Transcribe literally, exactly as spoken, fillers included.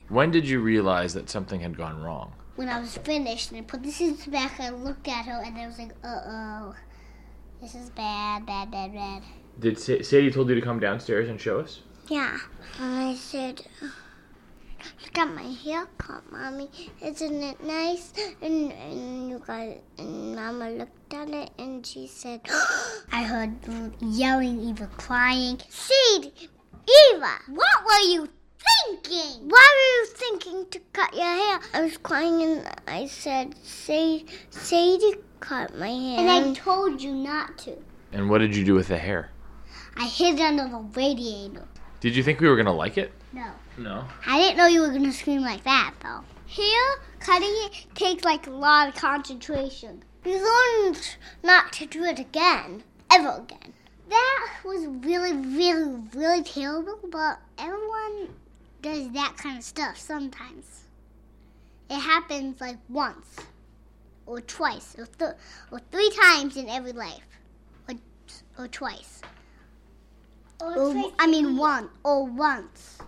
When did you realize that something had gone wrong? When I was finished and I put the scissors back, I looked at her and I was like, uh-oh, this is bad, bad, bad, bad. Did Sa- Sadie told you to come downstairs and show us? Yeah. And I said, look at my haircut, Mommy. Isn't it nice? And, and you guys, and Mama looked at it and she said, I heard yelling, Eva crying. Sadie, Eva, what were you thinking? Why were you thinking to cut your hair? I was crying and I said, Sadie, Sadie cut my hair. And I told you not to. And what did you do with the hair? I hid it under the radiator. Did you think we were going to like it? No. No. I didn't know you were going to scream like that, though. Hair cutting it takes, like, a lot of concentration. You learn not to do it again. Ever again. That was really, really, really terrible, but everyone does that kind of stuff sometimes. It happens, like, once. Or twice. Or, th- or three times in every life. Or, or twice. Or, or I mean, one. Or once.